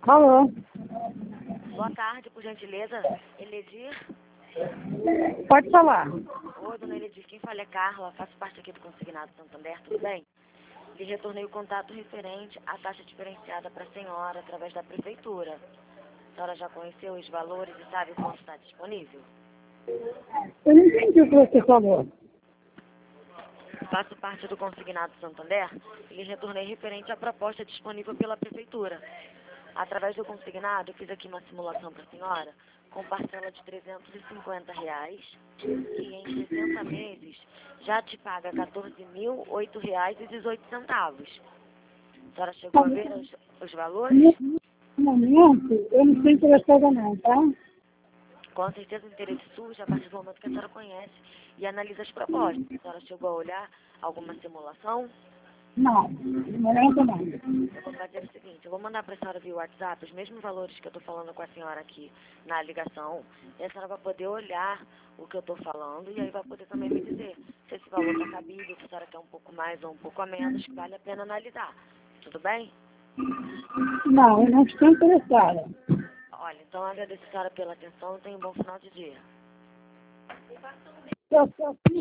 Alô? Boa tarde, por gentileza. Eledir? Pode falar. Oi, dona Eledir, quem fala é Carla, faço parte aqui do Consignado Santander, tudo bem? Lhe retornei o contato referente à taxa diferenciada para a senhora através da prefeitura. A senhora já conheceu os valores e sabe quanto está disponível? Eu não entendi o que você falou. Faço parte do Consignado Santander e lhe retornei referente à proposta disponível pela prefeitura. Através do consignado, eu fiz aqui uma simulação para a senhora com parcela de R$350 e em 60 meses já te paga R$14.008,18. A senhora chegou a ver os valores? No momento, eu não estou interessada não, tá? Com certeza o interesse surge a partir do momento que a senhora conhece e analisa as propostas. A senhora chegou a olhar alguma simulação? Não, no momento não. Eu vou fazer o seguinte, eu vou mandar para a senhora via WhatsApp os mesmos valores que eu estou falando com a senhora aqui na ligação, e a senhora vai poder olhar o que eu estou falando e aí vai poder também me dizer se esse valor está cabível, se a senhora quer um pouco mais ou um pouco a menos, que vale a pena analisar. Tudo bem? Não, eu não estou interessada. Olha, então eu agradeço a senhora pela atenção e tenha um bom final de dia. Eu